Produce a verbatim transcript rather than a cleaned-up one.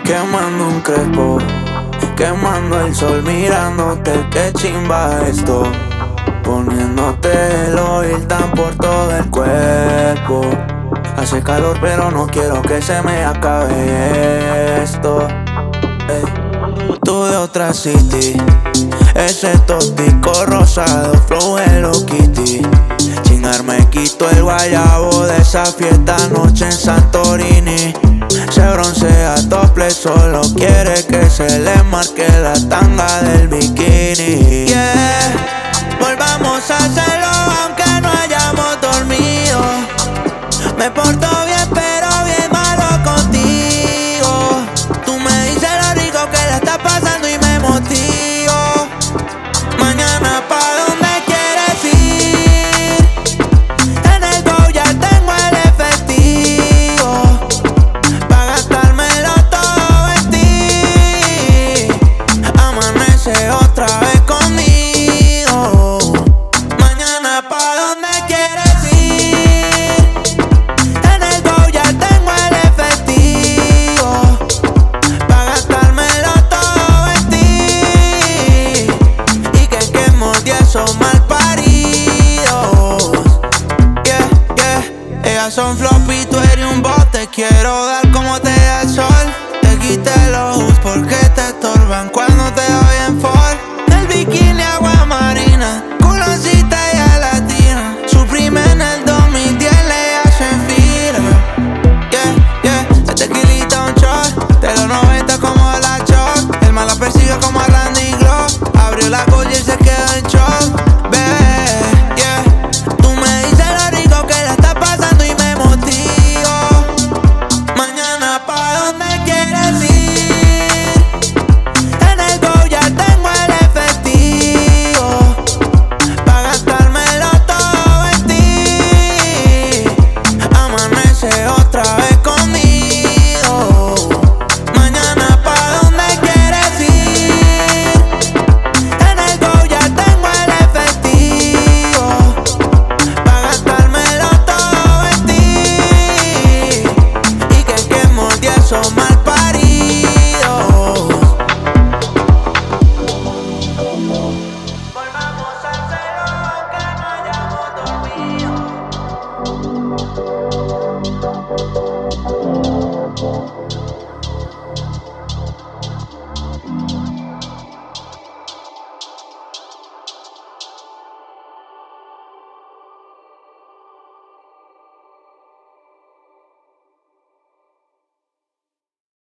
Quemando un crepo, quemando el sol, mirándote, qué chimba esto. Poniéndote el oil tan por todo el cuerpo. Hace calor pero no quiero que se me acabe esto. Ey. Tú de otra city, ese tóxico rosado, flow Hello Kitty. Chingar me quito el guayabo de esa fiesta anoche en Santorini. Se broncea topless, solo quiere que se le marque la tanga del bikini. Yeah, volvamos a hacerlo aunque no hayamos dormido. Me porto bien pero bien malo contigo. Tú me dices lo rico que la estás pasando y me motivo. Mañana pa' donde quieres ir. En el go ya tengo el efectivo pa' gastármelo todo en ti. Amanece otra vez conmigo. Mañana pa' donde quieres ir. En el go ya tengo el efectivo pa' gastármelo todo en ti. Y que quemos diez son mal paridos. Yeah, yeah. Ellas son floppy, tú eres un bot. Te quiero dar como te da el sol. Te quité los hoods porque te estorban cuando te doy en fall. El bikini agua marina, culoncita y a latina. Suprime en el dos mil diez le hacen fila. Yeah, yeah. El tequilita un shot, de los noventa como la Choc. El mal la persigue como a Randy Glock. Abrió la colla y se quedó en shock. Bebé, yeah. Tú me dices lo rico que la estás pasando y me motivo. Mañana pa' donde quieres ir. En el go ya tengo el efectivo pa' gastármelo todo en ti. Amanece otra vez conmigo. Mañana pa' donde quieres ir. En el go ya tengo el efectivo pa' gastármelo todo en ti. Y que quemo diez son mal